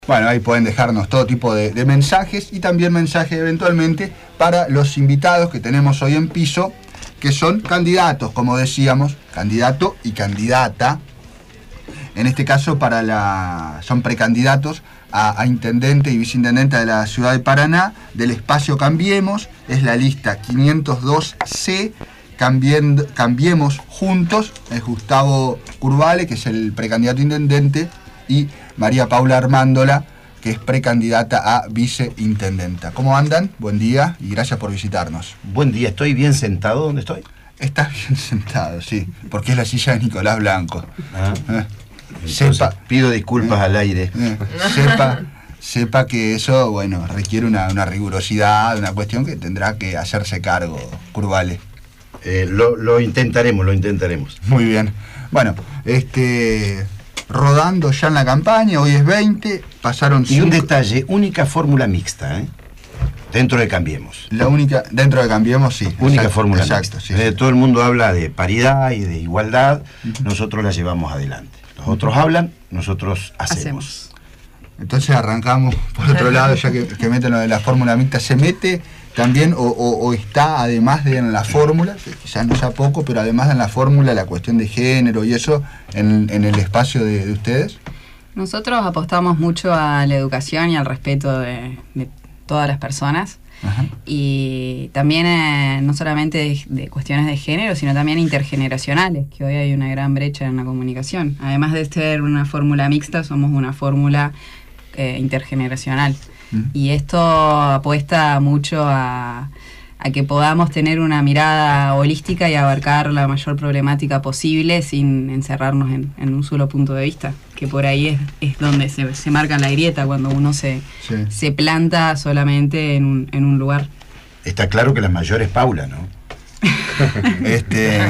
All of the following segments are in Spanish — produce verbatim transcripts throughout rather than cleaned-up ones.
Bueno, ahí pueden dejarnos todo tipo de, de mensajes y también mensajes eventualmente para los invitados que tenemos hoy en piso, que son candidatos, como decíamos, candidato y candidata. En este caso para la son precandidatos a, a intendente y viceintendente de la ciudad de Paraná, del espacio Cambiemos, es la lista quinientos dos ce, Cambien, Cambiemos Juntos, es Gustavo Curvale, que es el precandidato a intendente, y María Paula Armándola, que es precandidata a viceintendenta. ¿Cómo andan? Buen día y gracias por visitarnos. Buen día, ¿estoy bien sentado? ¿Dónde estoy? Estás bien sentado, sí, porque es la silla de Nicolás Blanco. Ah, eh. Entonces, Sepa, pido disculpas eh, al aire. Eh, sepa, sepa que eso, bueno, requiere una, una rigurosidad, una cuestión que tendrá que hacerse cargo, Curvale. Eh, lo, lo intentaremos, lo intentaremos. Muy bien. Bueno, este... rodando ya en la campaña, hoy es veinte, pasaron Y un cinco... detalle, única fórmula mixta, ¿eh? Dentro de Cambiemos. La única, dentro de Cambiemos, sí. Única exacto, fórmula exacto, mixta. sí, Eh, sí. Todo el mundo habla de paridad y de igualdad, Uh-huh. nosotros la llevamos adelante. Los otros hablan, nosotros hacemos. Hacemos. Entonces arrancamos por otro lado, ya que, que meten lo de la fórmula mixta. ¿Se mete también o, o, o está, además de en la fórmula, que quizás no sea poco, pero además de en la fórmula, la cuestión de género y eso, en, en el espacio de, de ustedes? Nosotros apostamos mucho a la educación y al respeto de, de todas las personas. Ajá. Y también eh, no solamente de, de cuestiones de género, sino también intergeneracionales, que hoy hay una gran brecha en la comunicación. Además de ser una fórmula mixta, somos una fórmula eh, intergeneracional. Mm. Y esto apuesta mucho a, a que podamos tener una mirada holística y abarcar la mayor problemática posible sin encerrarnos en, en un solo punto de vista, que por ahí es, es donde se, se marca la grieta, cuando uno se, sí. se planta solamente en un, en un lugar. Está claro que la mayor es Paula, ¿no? este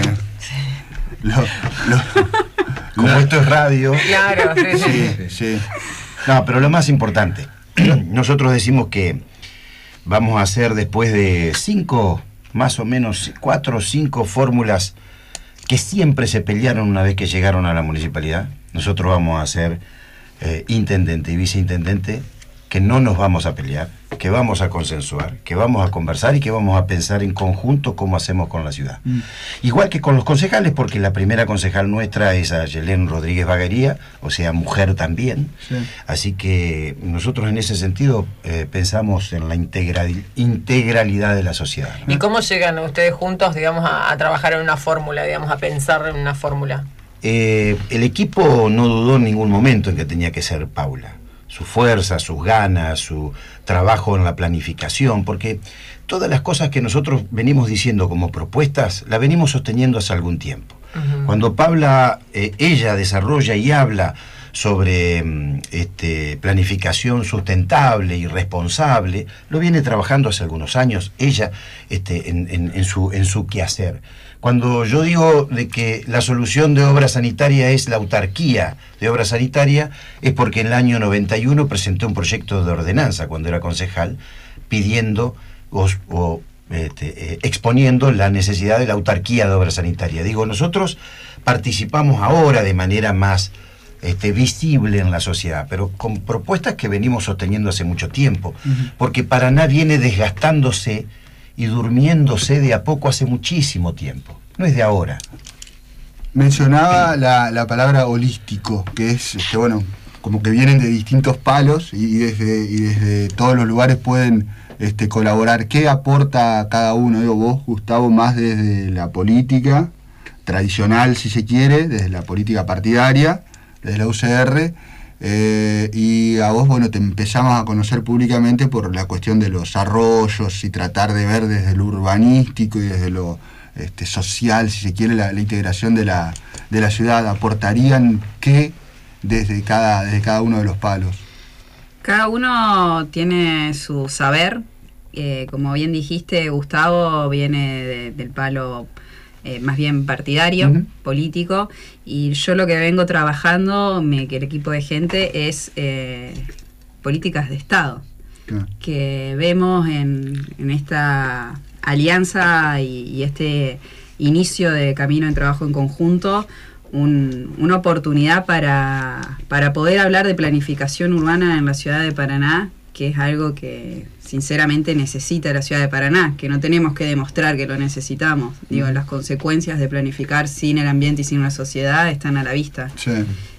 lo, lo, Como lo, esto es radio. Claro, sí, sí, sí, sí. No, pero lo más importante, nosotros decimos que vamos a hacer, después de cinco, más o menos cuatro o cinco fórmulas que siempre se pelearon una vez que llegaron a la municipalidad, nosotros vamos a ser eh, intendente y viceintendente, que no nos vamos a pelear, que vamos a consensuar, que vamos a conversar y que vamos a pensar en conjunto cómo hacemos con la ciudad. Mm. Igual que con los concejales, porque la primera concejal nuestra es a Yelén Rodríguez Bagaría, o sea, mujer también. Sí. Así que nosotros en ese sentido eh, pensamos en la integral, integralidad de la sociedad, ¿no? ¿Y cómo llegan ustedes juntos, digamos, a, a trabajar en una fórmula, digamos, a pensar en una fórmula? Eh, el equipo no dudó en ningún momento en que tenía que ser Paula. Su fuerza, sus ganas, su trabajo en la planificación, porque todas las cosas que nosotros venimos diciendo como propuestas, las venimos sosteniendo hace algún tiempo. Uh-huh. Cuando Paula, eh, ella desarrolla y habla sobre este, planificación sustentable y responsable, lo viene trabajando hace algunos años, ella este, en, en, en, su, en su quehacer. Cuando yo digo de que la solución de obra sanitaria es la autarquía de obra sanitaria, es porque en el año noventa y uno presenté un proyecto de ordenanza cuando era concejal, pidiendo o, o este, eh, exponiendo la necesidad de la autarquía de obra sanitaria. Digo, nosotros participamos ahora de manera más este, visible en la sociedad, pero con propuestas que venimos sosteniendo hace mucho tiempo, uh-huh. porque Paraná viene desgastándose y durmiéndose de a poco hace muchísimo tiempo, no es de ahora. Mencionaba la, la palabra holístico, que es, este, bueno, como que vienen de distintos palos y desde, y desde todos los lugares pueden este, colaborar. ¿Qué aporta cada uno? Digo, vos, Gustavo, más desde la política tradicional, si se quiere, desde la política partidaria, desde la U C R, Eh, y a vos, bueno, te empezamos a conocer públicamente por la cuestión de los arroyos y tratar de ver desde lo urbanístico y desde lo este, social, si se quiere, la, la integración de la, de la ciudad. ¿Aportarían qué desde cada, desde cada uno de los palos? Cada uno tiene su saber. Eh, como bien dijiste, Gustavo viene de, del palo Eh, más bien partidario, uh-huh. político, y yo lo que vengo trabajando, me, que el equipo de gente, es eh, políticas de Estado, uh-huh. que vemos en, en esta alianza y, y este inicio de camino en trabajo en conjunto un, una oportunidad para, para poder hablar de planificación urbana en la ciudad de Paraná, que es algo que sinceramente necesita la ciudad de Paraná, que no tenemos que demostrar que lo necesitamos. Mm. Digo, las consecuencias de planificar sin el ambiente y sin una sociedad están a la vista. Sí.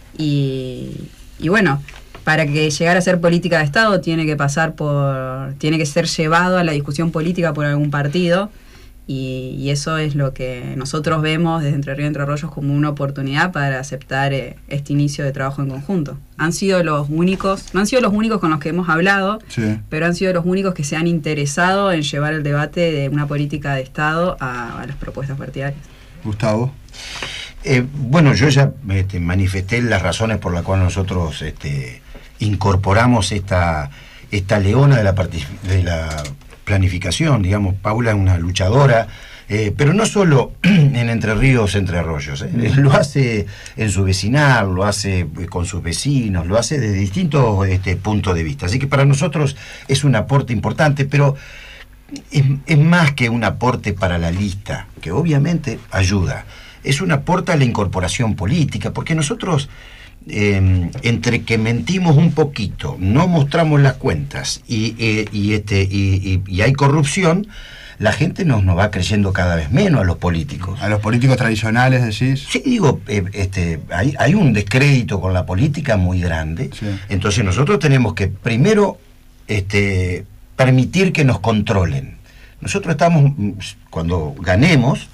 Y, y bueno, para que llegar a ser política de Estado tiene que pasar por, tiene que ser llevado a la discusión política por algún partido, y, y eso es lo que nosotros vemos desde Entre Ríos y Entre Arroyos como una oportunidad para aceptar eh, este inicio de trabajo en conjunto. Han sido los únicos, no han sido los únicos con los que hemos hablado, sí, pero han sido los únicos que se han interesado en llevar el debate de una política de Estado a, a las propuestas partidarias. Gustavo. Eh, bueno, yo ya este, manifesté las razones por las cuales nosotros este, incorporamos esta, esta leona de la, de la planificación. Digamos, Paula es una luchadora, eh, pero no solo en Entre Ríos, Entre Arroyos, eh, lo hace en su vecinal, lo hace con sus vecinos, lo hace desde distintos este, puntos de vista. Así que para nosotros es un aporte importante, pero es, es más que un aporte para la lista, que obviamente ayuda. Es un aporte a la incorporación política, porque nosotros, eh, entre que mentimos un poquito, no mostramos las cuentas y, eh, y, este, y, y, y hay corrupción, la gente nos, nos va creyendo cada vez menos a los políticos. A los políticos tradicionales, decís. Sí, digo, eh, este, hay, hay un descrédito con la política muy grande. Sí. Entonces nosotros tenemos que primero este, permitir que nos controlen. Nosotros estamos, cuando ganemos,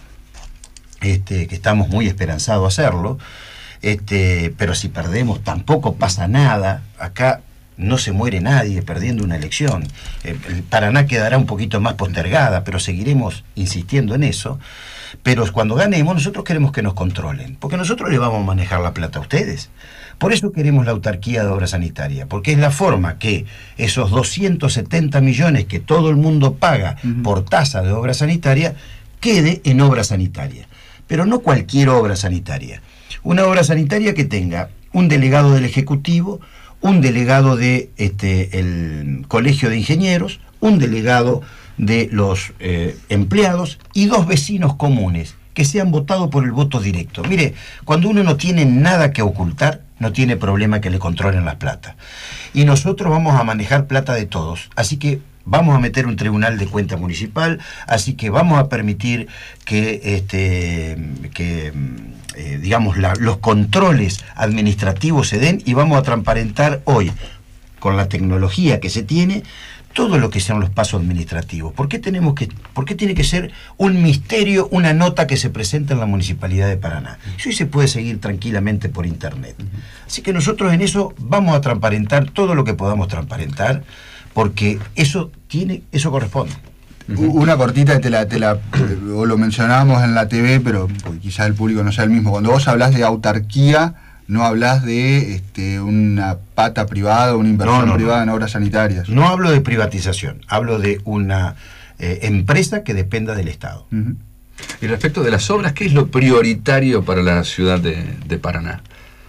Este, que estamos muy esperanzados a hacerlo, este, pero si perdemos tampoco pasa nada. Acá no se muere nadie perdiendo una elección. Eh, el Paraná quedará un poquito más postergada, pero seguiremos insistiendo en eso. Pero cuando ganemos, nosotros queremos que nos controlen, porque nosotros le vamos a manejar la plata a ustedes. Por eso queremos la autarquía de obra sanitaria, porque es la forma que esos doscientos setenta millones que todo el mundo paga uh-huh. por tasa de obra sanitaria quede en obra sanitaria. Pero no cualquier obra sanitaria. Una obra sanitaria que tenga un delegado del Ejecutivo, un delegado de este, el Colegio de Ingenieros, un delegado de los eh, empleados y dos vecinos comunes que sean votados por el voto directo. Mire, cuando uno no tiene nada que ocultar, no tiene problema que le controlen las plata. Y nosotros vamos a manejar plata de todos. Así que vamos a meter un tribunal de cuenta municipal, así que vamos a permitir que, este, que eh, digamos, la, los controles administrativos se den, y vamos a transparentar hoy, con la tecnología que se tiene, todo lo que sean los pasos administrativos. ¿Por qué tenemos que, por qué tiene que ser un misterio una nota que se presenta en la Municipalidad de Paraná? Eso hoy se puede seguir tranquilamente por internet. Así que nosotros en eso vamos a transparentar todo lo que podamos transparentar, porque eso tiene, eso corresponde. Una cortita, te la, te la, o lo mencionábamos en la T V, pero quizás el público no sea el mismo. Cuando vos hablas de autarquía, no hablas de este, una pata privada, una inversión no, no, privada no. en obras sanitarias. No hablo de privatización, hablo de una eh, empresa que dependa del Estado. Uh-huh. Y respecto de las obras, ¿qué es lo prioritario para la ciudad de, de Paraná?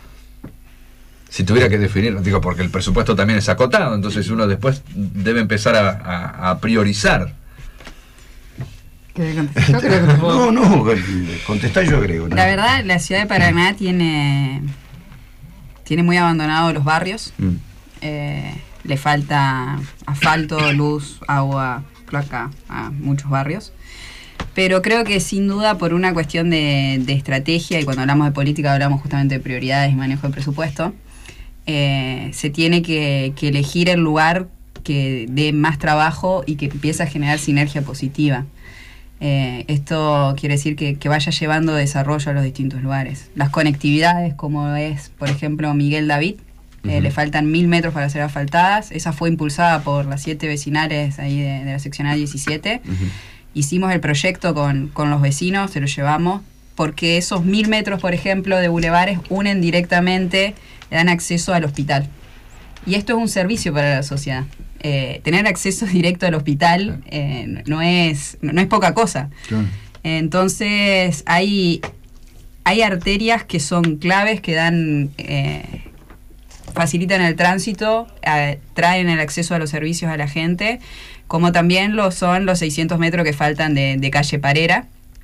Si tuviera que definirlo, digo, porque el presupuesto también es acotado, entonces uno después debe empezar a, a, a priorizar. Yo creo que no, no, contestar yo creo. ¿No? La verdad, la ciudad de Paraná tiene, tiene muy abandonados los barrios. Mm. Eh, le falta asfalto, luz, agua, cloaca a muchos barrios. Pero creo que sin duda por una cuestión de, de estrategia, y cuando hablamos de política hablamos justamente de prioridades y manejo de presupuesto, eh, se tiene que, que elegir el lugar que dé más trabajo y que empiece a generar sinergia positiva. Eh, esto quiere decir que, que vaya llevando desarrollo a los distintos lugares. Las conectividades, como es, por ejemplo, Miguel David, eh, uh-huh. le faltan mil metros para ser asfaltadas. Esa fue impulsada por las siete vecinales ahí de, de la seccional diecisiete. Uh-huh. Hicimos el proyecto con, con los vecinos, se lo llevamos, porque esos mil metros, por ejemplo, de bulevares unen directamente, le dan acceso al hospital. Y esto es un servicio para la sociedad. Eh, tener acceso directo al hospital eh, no es no es poca cosa. Claro. Entonces hay hay arterias que son claves, que dan eh, facilitan el tránsito, eh, traen el acceso a los servicios a la gente, como también lo son los seiscientos metros que faltan de, de calle Parera,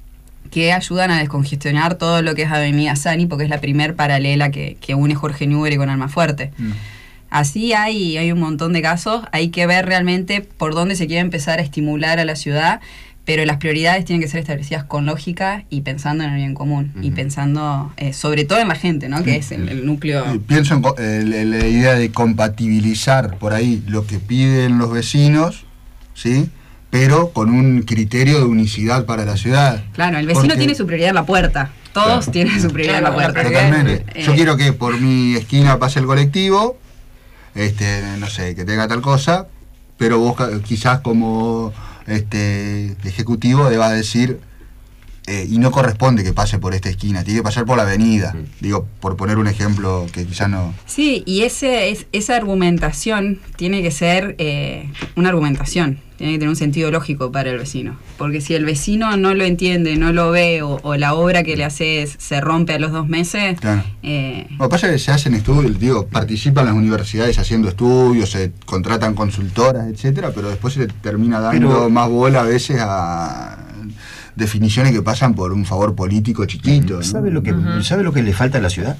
que ayudan a descongestionar todo lo que es Avenida Sani, porque es la primer paralela que, que une Jorge Newbery con Almafuerte. Mm. Así hay, hay un montón de casos, hay que ver realmente por dónde se quiere empezar a estimular a la ciudad, pero las prioridades tienen que ser establecidas con lógica y pensando en el bien común, uh-huh. y pensando eh, sobre todo en la gente, ¿no? Que sí. es el, el núcleo. Pienso en, en, en la idea de compatibilizar por ahí lo que piden los vecinos, ¿sí? Pero con un criterio de unicidad para la ciudad. Claro, el vecino Porque, tiene su prioridad en la puerta, todos claro. tienen su prioridad claro, en la puerta. Totalmente. Eh, Yo quiero que por mi esquina pase el colectivo, este, no sé, que tenga tal cosa, pero vos quizás como este ejecutivo debas decir, eh, y no corresponde que pase por esta esquina, tiene que pasar por la avenida, sí. digo, por poner un ejemplo que quizás no... Sí, y ese es, esa argumentación tiene que ser eh, una argumentación, tiene que tener un sentido lógico para el vecino, porque si el vecino no lo entiende, no lo ve, o, o la obra que le haces se rompe a los dos meses... Claro. Eh, Lo que pasa es que se hacen estudios, digo, participan las universidades haciendo estudios, se contratan consultoras, etcétera, pero después se le termina dando pero, más bola a veces a definiciones que pasan por un favor político chiquito. ¿Sabe, ¿no? lo que, uh-huh. ¿Sabe lo que le falta a la ciudad?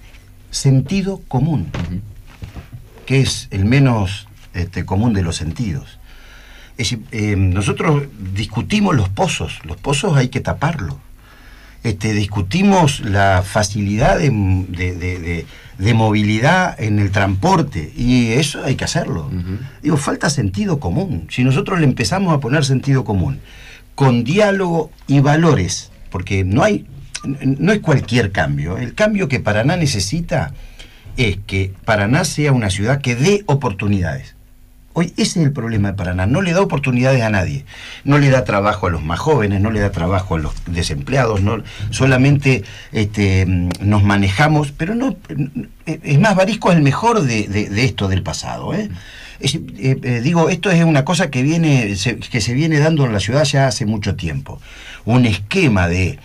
Sentido común, uh-huh. que es el menos este, común de los sentidos. Es decir, eh, nosotros discutimos los pozos, los pozos hay que taparlos. Este, discutimos la facilidad de, de, de, de, de movilidad en el transporte, y eso hay que hacerlo. Uh-huh. Digo, falta sentido común. Si nosotros le empezamos a poner sentido común, con diálogo y valores, porque no hay, no es cualquier cambio. El cambio que Paraná necesita es que Paraná sea una ciudad que dé oportunidades. Hoy ese es el problema de Paraná, no le da oportunidades a nadie, no le da trabajo a los más jóvenes, no le da trabajo a los desempleados, no, solamente este, nos manejamos, pero no, es más, Barisco es el mejor de, de, de esto del pasado, ¿eh? Es, eh, eh, digo, esto es una cosa que viene se, que se viene dando en la ciudad ya hace mucho tiempo, un esquema de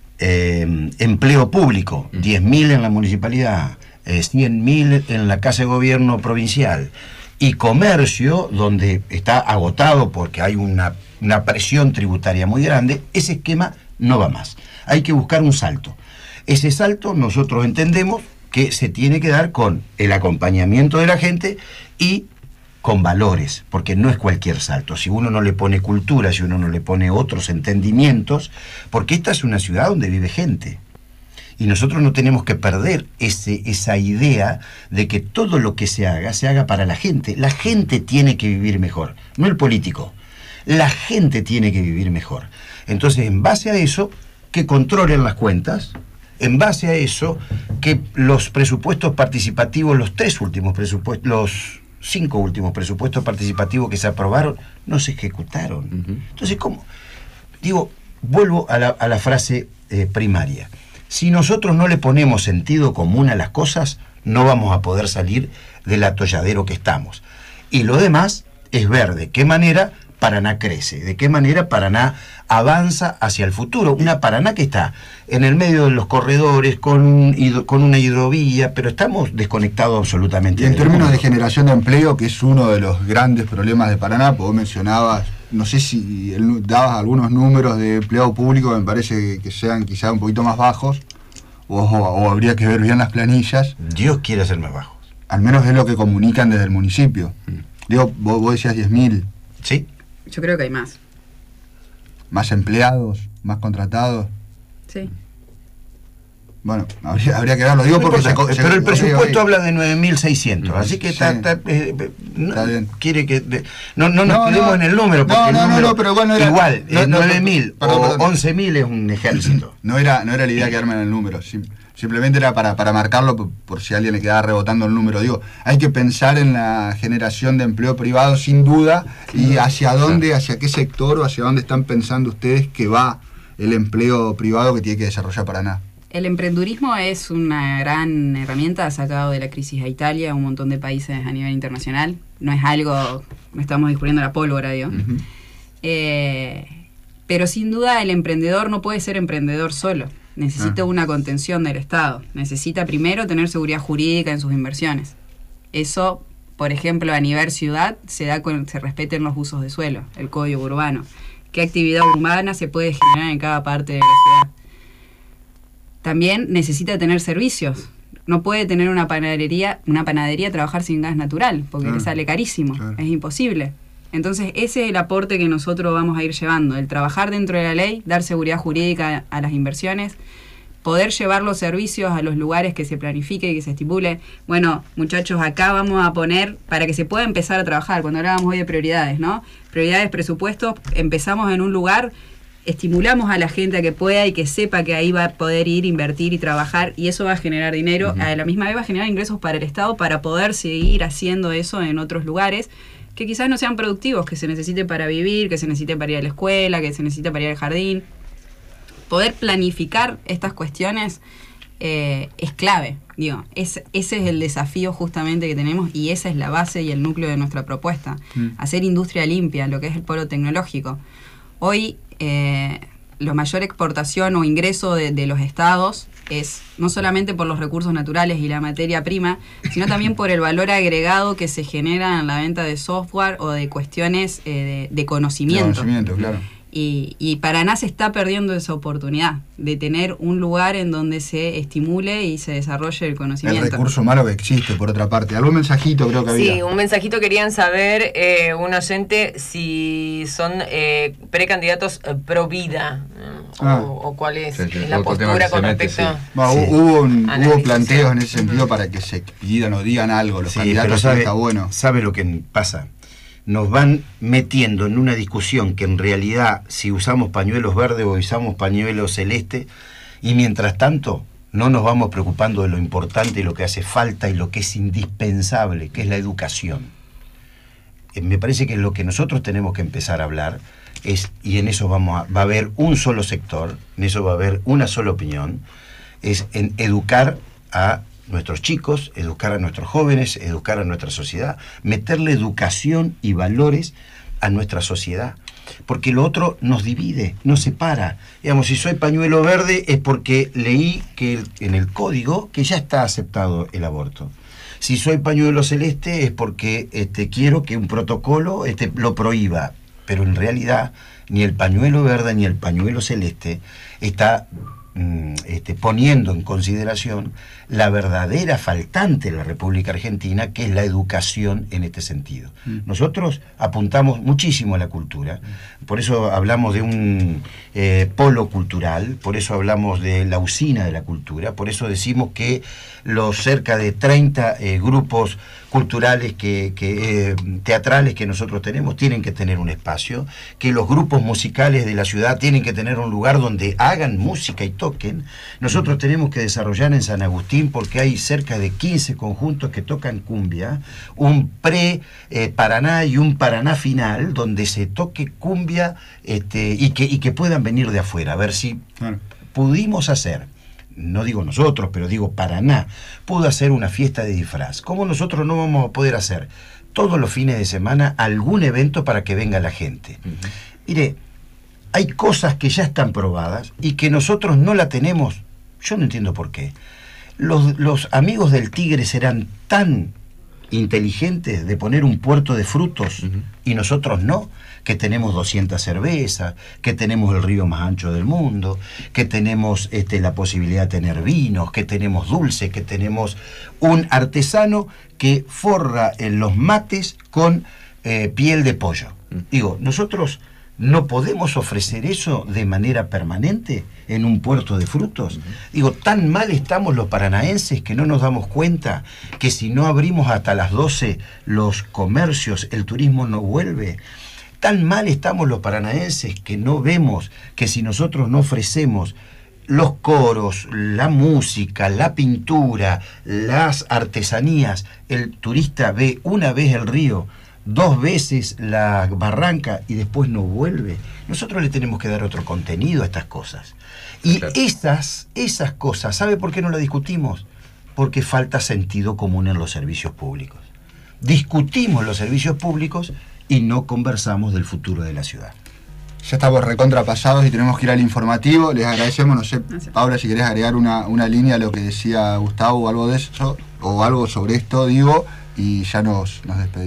eh, empleo público, diez mil en la municipalidad, eh, cien mil en la Casa de Gobierno provincial, y comercio, donde está agotado porque hay una, una presión tributaria muy grande. Ese esquema no va más. Hay que buscar un salto. Ese salto nosotros entendemos que se tiene que dar con el acompañamiento de la gente y con valores, porque no es cualquier salto. Si uno no le pone cultura, si uno no le pone otros entendimientos, porque esta es una ciudad donde vive gente. Y nosotros no tenemos que perder ese, esa idea de que todo lo que se haga, se haga para la gente. La gente tiene que vivir mejor, no el político. La gente tiene que vivir mejor. Entonces, en base a eso, que controlen las cuentas, en base a eso, que los presupuestos participativos, los tres últimos presupuestos, los cinco últimos presupuestos participativos que se aprobaron, no se ejecutaron. Uh-huh. Entonces, ¿cómo? Digo, vuelvo a la, a la frase eh, primaria. Si nosotros no le ponemos sentido común a las cosas, no vamos a poder salir del atolladero que estamos. Y lo demás es ver de qué manera Paraná crece, de qué manera Paraná avanza hacia el futuro. Una Paraná que está en el medio de los corredores, con, con una hidrovía, pero estamos desconectados absolutamente. Y en términos de generación de empleo, que es uno de los grandes problemas de Paraná, vos mencionabas, no sé si el, dabas algunos números de empleo público que me parece que sean quizá un poquito más bajos, o, o, o habría que ver bien las planillas. Dios quiere ser más bajos. Al menos es lo que comunican desde el municipio. Mm. Digo, vos, vos decías diez mil. Sí. Yo creo que hay más. ¿Más empleados? ¿Más contratados? Sí. Bueno, habría, habría que verlo, digo, porque se, pero se, el presupuesto oye, oye. habla de nueve mil seiscientos, uh-huh. Así que sí. está, está, eh, no, está bien. Quiere que de, no, no nos no, quedemos no, en el número, porque no, el no, número no, pero bueno, era, igual, no, eh, no, nueve mil perdón, o perdón. once mil es un ejército. No era, no era la idea quedarme en el número, sim, simplemente era para, para marcarlo por, por si a alguien le quedaba rebotando el número. Digo, hay que pensar en la generación de empleo privado sin duda, y hacia dónde, hacia qué sector o hacia dónde están pensando ustedes que va el empleo privado que tiene que desarrollar Paraná. El emprendurismo es una gran herramienta, sacado de la crisis a Italia, un montón de países a nivel internacional. No es algo, no estamos descubriendo la pólvora, digo. Uh-huh. Eh, pero sin duda el emprendedor no puede ser emprendedor solo. Necesita uh-huh. una contención del Estado. Necesita primero tener seguridad jurídica en sus inversiones. Eso, por ejemplo, a nivel ciudad, se da con se respeten los usos de suelo, el código urbano, qué actividad urbana se puede generar en cada parte de la ciudad. También necesita tener servicios. No puede tener una panadería, una panadería trabajar sin gas natural, porque claro, le sale carísimo, claro, es imposible. Entonces ese es el aporte que nosotros vamos a ir llevando, el trabajar dentro de la ley, dar seguridad jurídica a las inversiones, poder llevar los servicios a los lugares que se planifique y que se estipule. Bueno, muchachos, acá vamos a poner, para que se pueda empezar a trabajar, cuando hablábamos hoy de prioridades, ¿no? Prioridades, presupuestos, empezamos en un lugar, estimulamos a la gente a que pueda y que sepa que ahí va a poder ir, invertir y trabajar, y eso va a generar dinero, uh-huh, a la misma vez va a generar ingresos para el Estado para poder seguir haciendo eso en otros lugares que quizás no sean productivos, que se necesite para vivir, que se necesite para ir a la escuela, que se necesite para ir al jardín. Poder planificar estas cuestiones eh, es clave, digo, es, ese es el desafío justamente que tenemos y esa es la base y el núcleo de nuestra propuesta, mm. hacer industria limpia, lo que es el polo tecnológico. Hoy eh, la mayor exportación o ingreso de, de los estados es no solamente por los recursos naturales y la materia prima, sino también por el valor agregado que se genera en la venta de software o de cuestiones eh, de, de conocimiento. De conocimiento, claro. Y, y Paraná se está perdiendo esa oportunidad de tener un lugar en donde se estimule y se desarrolle el conocimiento. El recurso humano que existe, por otra parte. ¿Algún mensajito creo que había? Sí, un mensajito querían saber, eh, un oyente, si son eh, precandidatos eh, pro vida, o, ah. o cuál es, sí, sí, la postura con mete, respecto sí. bueno, sí. Hubo, un, hubo planteos en ese sentido uh-huh. para que se pidan o digan algo. Los sí, candidatos sabe, está bueno. ¿Sabe lo que pasa? Nos van metiendo en una discusión que en realidad si usamos pañuelos verdes o usamos pañuelos celestes, y mientras tanto no nos vamos preocupando de lo importante y lo que hace falta y lo que es indispensable, que es la educación. Eh, me parece que lo que nosotros tenemos que empezar a hablar es, y en eso vamos a, va a haber un solo sector, en eso va a haber una sola opinión, es en educar a nuestros chicos, educar a nuestros jóvenes, educar a nuestra sociedad, meterle educación y valores a nuestra sociedad, porque lo otro nos divide, nos separa. Digamos, si soy pañuelo verde es porque leí que en el código que ya está aceptado el aborto. Si soy pañuelo celeste es porque este, quiero que un protocolo este, lo prohíba, pero en realidad ni el pañuelo verde ni el pañuelo celeste está Este, poniendo en consideración la verdadera faltante de la República Argentina, que es la educación en este sentido. Mm. Nosotros apuntamos muchísimo a la cultura, por eso hablamos de un eh, polo cultural, por eso hablamos de la usina de la cultura, por eso decimos que los cerca de treinta eh, grupos culturales, que, que, eh, teatrales que nosotros tenemos, tienen que tener un espacio, que los grupos musicales de la ciudad tienen que tener un lugar donde hagan música y toquen. Nosotros tenemos que desarrollar en San Agustín, porque hay cerca de quince conjuntos que tocan cumbia, un pre-Paraná eh, y un Paraná final, donde se toque cumbia este, y, que, y que puedan venir de afuera, a ver si claro. pudimos hacer. No digo nosotros, pero digo Paraná, pudo hacer una fiesta de disfraz. ¿Cómo nosotros no vamos a poder hacer todos los fines de semana algún evento para que venga la gente? Uh-huh. Mire, hay cosas que ya están probadas y que nosotros no la tenemos. Yo no entiendo por qué. Los, los amigos del Tigre serán tan inteligentes de poner un puerto de frutos uh-huh. y nosotros no, que tenemos doscientas cervezas, que tenemos el río más ancho del mundo, que tenemos este, la posibilidad de tener vinos, que tenemos dulce, que tenemos un artesano que forra en los mates con eh, piel de pollo. Uh-huh. Digo, nosotros no podemos ofrecer eso de manera permanente en un puerto de frutos. Uh-huh. Digo, tan mal estamos los paranaenses que no nos damos cuenta que si no abrimos hasta las doce los comercios, el turismo no vuelve. Tan mal estamos los paranaenses que no vemos que si nosotros no ofrecemos los coros, la música, la pintura, las artesanías, el turista ve una vez el río, dos veces la barranca y después no vuelve. Nosotros le tenemos que dar otro contenido a estas cosas. Y claro. esas, esas cosas, ¿sabe por qué no las discutimos? Porque falta sentido común en los servicios públicos. Discutimos los servicios públicos y no conversamos del futuro de la ciudad. Ya estamos recontrapasados y tenemos que ir al informativo. Les agradecemos, no sé, Paula, si querés agregar una, una línea a lo que decía Gustavo o algo de eso, o algo sobre esto, digo, y ya nos, nos despedimos.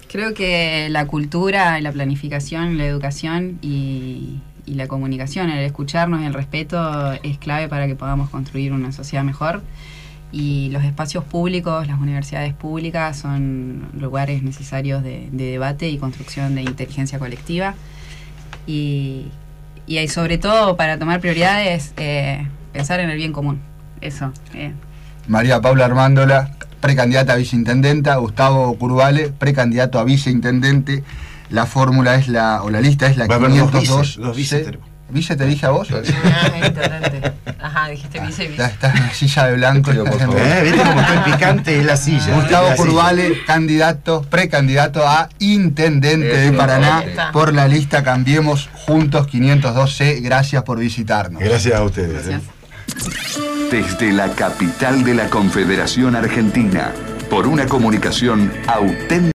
Creo que la cultura, la planificación, la educación y, y la comunicación, el escucharnos y el respeto es clave para que podamos construir una sociedad mejor. Y los espacios públicos, las universidades públicas son lugares necesarios de, de debate y construcción de inteligencia colectiva. Y, y sobre todo para tomar prioridades, eh, pensar en el bien común. Eso. Eh. María Paula Armándola, precandidata a viceintendenta. Gustavo Curvale, precandidato a viceintendente. La fórmula es la, o la lista es la quinientos dos. Dos vice. ¿Vice te dije a vos? Ah, intendente. Ajá, dijiste vice, vice. Estás en la silla de blanco. Pido, por favor. ¿Eh? ¿Viste cómo estoy picante? Es la silla. Gustavo Es la Curvale, silla. candidato, precandidato a intendente Eso, de Paraná está. por la lista Cambiemos Juntos quinientos dos C. Gracias por visitarnos. Gracias a ustedes. Gracias. Desde la capital de la Confederación Argentina, por una comunicación auténtica.